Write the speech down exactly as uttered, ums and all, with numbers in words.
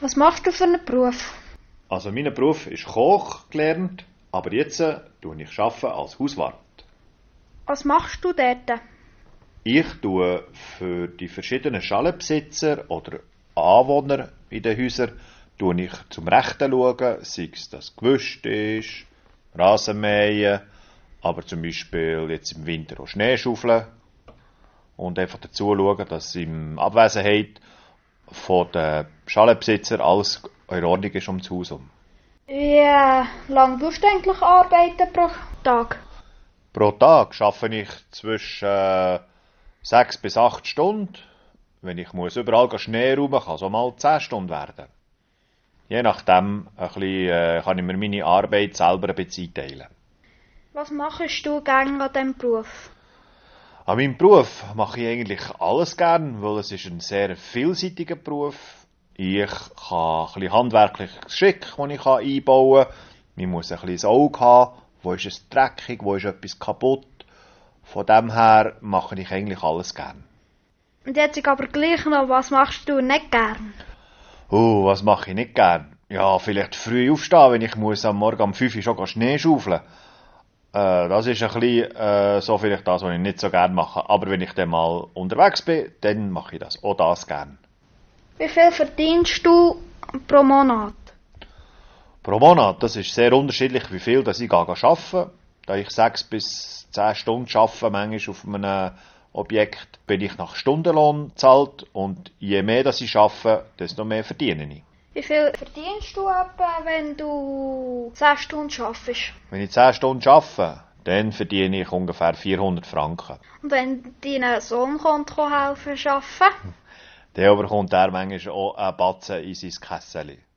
Was machst du für einen Beruf? Also mein Beruf ist Koch gelernt, aber jetzt äh, tue ich arbeite als Hauswart. Was machst du dort? Ich tue für die verschiedenen Schalenbesitzer oder Anwohner in den Häusern tue ich zum Rechten schauen, sei es, dass gewischt ist, Rasenmähen, aber zum Beispiel jetzt im Winter auch Schnee schaufeln und einfach dazu schauen, dass in Abwesenheit von den Schalenbesitzer alles in Ordnung ist ums Haus um. Wie äh, lange tust du eigentlich arbeiten pro Tag? Pro Tag arbeite ich zwischen äh, sechs bis acht Stunden. Wenn ich muss überall Schnee räumen, kann es auch mal zehn Stunden werden. Je nachdem ein bisschen, äh, kann ich mir meine Arbeit selber ein bisschen einteilen. Was machst du gerne an diesem Beruf? An meinem Beruf mache ich eigentlich alles gern, weil es ist ein sehr vielseitiger Beruf. Ich kann ein bisschen handwerkliches Geschick, das ich einbauen kann. Man muss ein bisschen das Auge haben. Wo ist es dreckig, wo ist etwas kaputt. Von dem her mache ich eigentlich alles gern. Und jetzt aber gleich noch, was machst du nicht gern? Uh, was mache ich nicht gern? Ja, vielleicht früh aufstehen, wenn ich muss am Morgen um fünf Uhr schon Schnee schaufeln. Äh, das ist ein bisschen äh, so vielleicht das, was ich nicht so gern mache. Aber wenn ich dann mal unterwegs bin, dann mache ich das. Auch das gern. Wie viel verdienst du pro Monat? Pro Monat, das ist sehr unterschiedlich, wie viel dass ich arbeite. Da ich sechs bis zehn Stunden arbeite, manchmal auf einem Objekt, bin ich nach Stundenlohn bezahlt. Und je mehr dass ich arbeite, desto mehr verdiene ich. Wie viel verdienst du etwa, wenn du zehn Stunden arbeitest? Wenn ich zehn Stunden arbeite, dann verdiene ich ungefähr vierhundert Franken. Und wenn dein Sohn kommt, helfen arbeiten? Dann bekommt er manchmal auch einen Batzen in sein Kessel.